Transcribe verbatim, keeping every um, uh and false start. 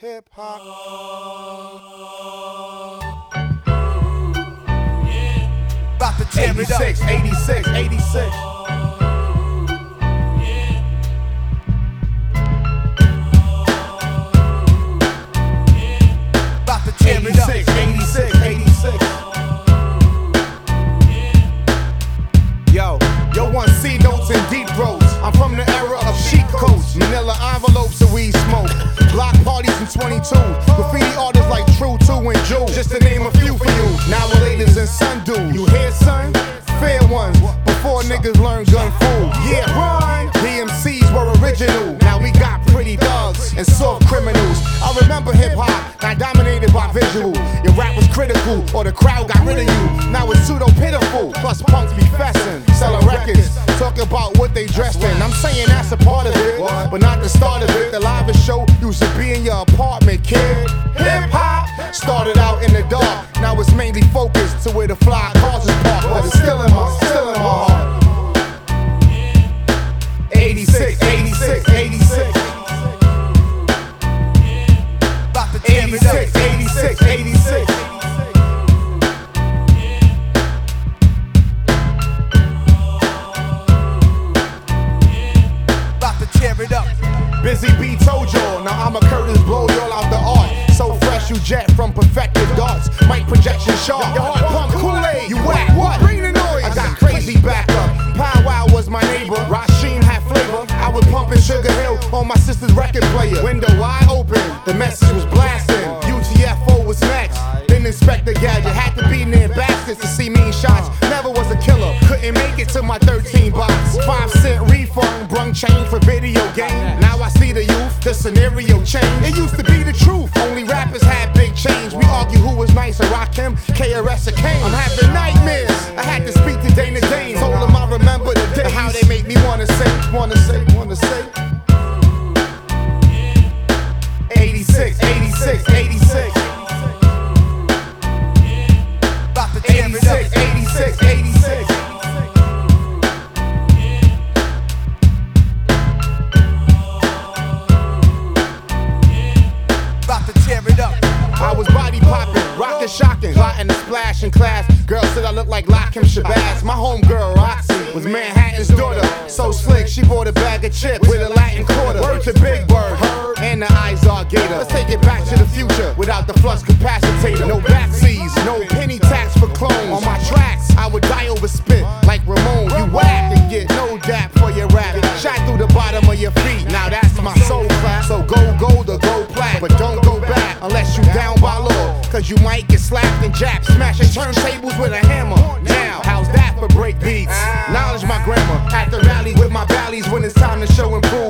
hip hop. About to tear it up. eighty-six, eighty-six, eighty-six. About to tear it up. eighty-six, eighty-six. Yo, yo, one C notes and deep throats. I'm from the era of cheat codes, manila envelopes and weed smoke, block parties in twenty-two, graffiti artists like True Two and Jules, just to name a few for you. Now we're ladies and sundew. You hear, son? Fair ones before niggas learn gun fool. Yeah, run. D M Cs were original. Now we got pretty thugs and soft criminals. I remember hip hop, not dominated by visual. Your rap was critical, or the crowd got rid of you. Now it's pseudo pitiful. Plus punks be fessin', selling records, talk about what they dressed in. I'm saying that's a part of it, but not the start of it. The live show used to be in your apartment, kid. Hip hop started out in the dark. Now it's mainly focused to where the fly cars is parked, but it's still in my, still in my heart. eighty-six, eighty-six, eighty-six. eighty-six, eighty-six, eighty-six. About to tear it up. Busy B told y'all, now I'm a Curtis, blow y'all out the art. So fresh you jet from perfected darts. Mic projection sharp, your heart pump Kool-Aid. You whack, what? Bring the noise. I got crazy backup. Pow Wow was my neighbor. Rasheem had flavor. I was pumping Sugar Hill on my sister's record player. Window wide open, the message was blasting. U T F O was next. Then Inspector Gadget had to be near baskets to see mean shots. Never was a killer, couldn't make it to my thirteen box. Five cent refund, brung change for video game. Now I see the youth, the scenario change. It used to be the truth, only rappers had big change. We argue who was nicer, Rakim, K R S or Kane. I'm having nightmares, I had to speak to Dana Dane. Told him I remember the day, how they make me wanna say, wanna say, wanna say. eighty-six, eighty-six, eighty-six. eighty-six, eighty-six, eighty-six. About to tear it up. I was body popping, rockin' shocking, plotting to splash in class. Girl said I look like Lakim Shabazz. My homegirl Roxy was Manhattan's daughter. So slick, she bought a bag of chips with a Latin quarter. Word to Big Bird, her and the Izar Gator. Let's take it back to the future without the flux capacitator. No backseas, no penny tax for clones. On my tracks, I would die over spit like Ramon. You whack and get no dap for your rap. Shot through the bottom of your feet. Now that's my soul class. So go gold or go plat, but don't go back unless you down by law. Cause you might get slapped and japped, smashing turntables with a hammer. Now, how's that for break beats? Knowledge my grammar, at the rally with my valleys when it's time to show improvement.